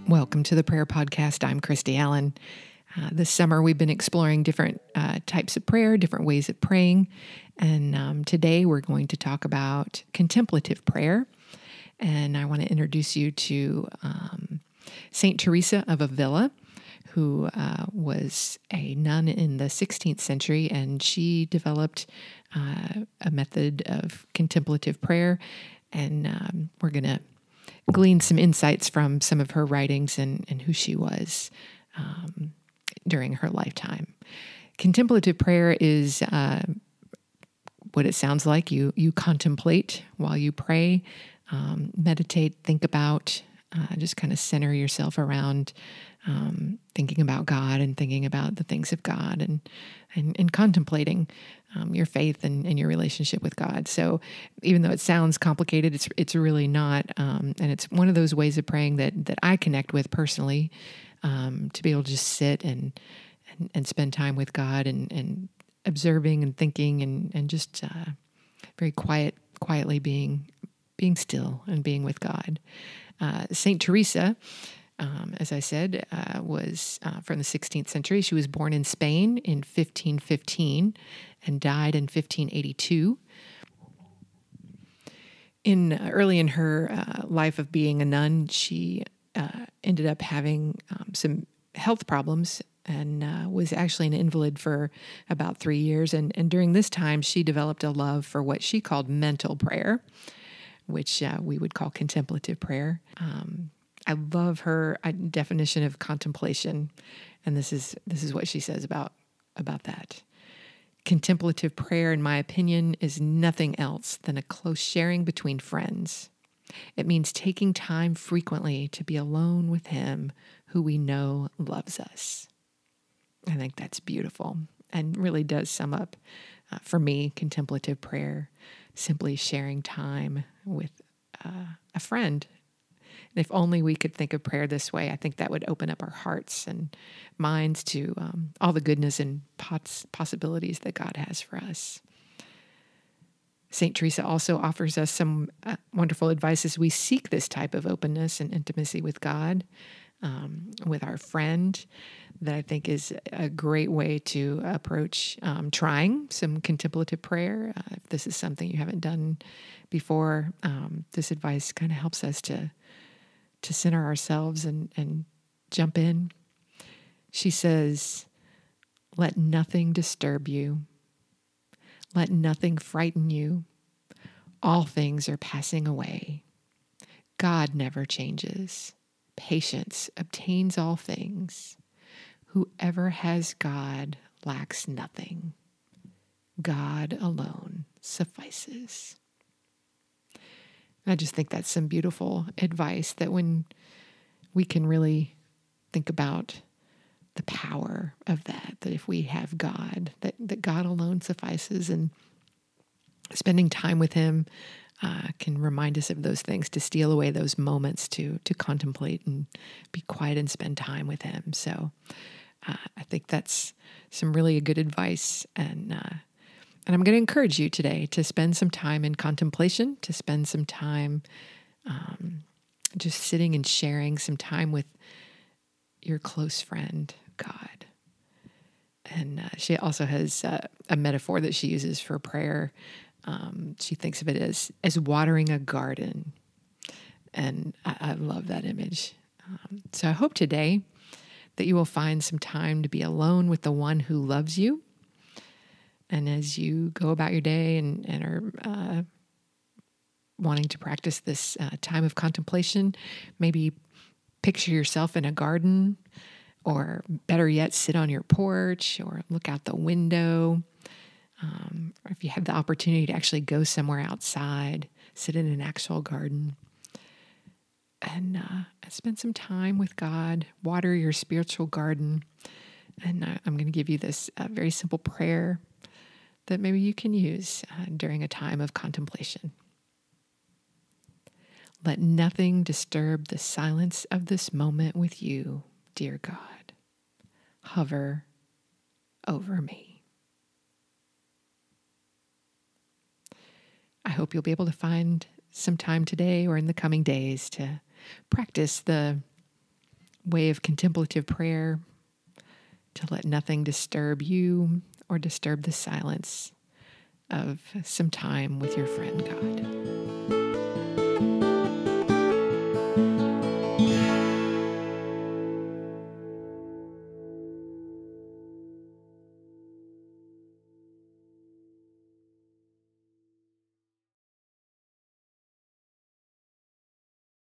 Welcome to the Prayer Podcast. I'm Christy Allen. This summer, we've been exploring different types of prayer, different ways of praying. And today, we're going to talk about contemplative prayer. And I want to introduce you to St. Teresa of Avila, who was a nun in the 16th century, and she developed a method of contemplative prayer. And we're going to glean some insights from some of her writings and who she was during her lifetime. Contemplative prayer is what it sounds like. You contemplate while you pray, meditate, think about, just kind of center yourself around thinking about God and thinking about the things of God and contemplating your faith and your relationship with God. So even though it sounds complicated, it's really not. And it's one of those ways of praying that I connect with personally, to be able to just sit and spend time with God and observing and thinking and just very quietly being still and being with God. Saint Teresa, as I said, was from the 16th century. She was born in Spain in 1515 and died in 1582. Early in her life of being a nun, she ended up having some health problems and was actually an invalid for about 3 years. And during this time, she developed a love for what she called mental prayer, which we would call contemplative prayer. I love her definition of contemplation, and this is what she says about that. Contemplative prayer, in my opinion, is nothing else than a close sharing between friends. It means taking time frequently to be alone with Him who we know loves us. I think that's beautiful and really does sum up, for me, contemplative prayer, simply sharing time with a friend. And if only we could think of prayer this way, I think that would open up our hearts and minds to all the goodness and possibilities that God has for us. St. Teresa also offers us some wonderful advice as we seek this type of openness and intimacy with God, with our friend, that I think is a great way to approach trying some contemplative prayer. If this is something you haven't done before, this advice kind of helps us to center ourselves and jump in. She says, "Let nothing disturb you. Let nothing frighten you. All things are passing away. God never changes. Patience obtains all things. Whoever has God lacks nothing. God alone suffices." I just think that's some beautiful advice, that when we can really think about the power of that if we have God, that God alone suffices, and spending time with Him can remind us of those things, to steal away those moments to contemplate and be quiet and spend time with Him. So I think that's some really good advice, and I'm going to encourage you today to spend some time in contemplation, to spend some time just sitting and sharing some time with your close friend, God. And she also has a metaphor that she uses for prayer. She thinks of it as watering a garden. And I love that image. So I hope today that you will find some time to be alone with the one who loves you. And as you go about your day and are wanting to practice this time of contemplation, maybe picture yourself in a garden, or better yet, sit on your porch or look out the window. Or if you have the opportunity to actually go somewhere outside, sit in an actual garden, and spend some time with God, water your spiritual garden. And I'm going to give you this very simple prayer that maybe you can use during a time of contemplation. Let nothing disturb the silence of this moment with you, dear God. Hover over me. I hope you'll be able to find some time today or in the coming days to practice the way of contemplative prayer, to let nothing disturb you or disturb the silence of some time with your friend God.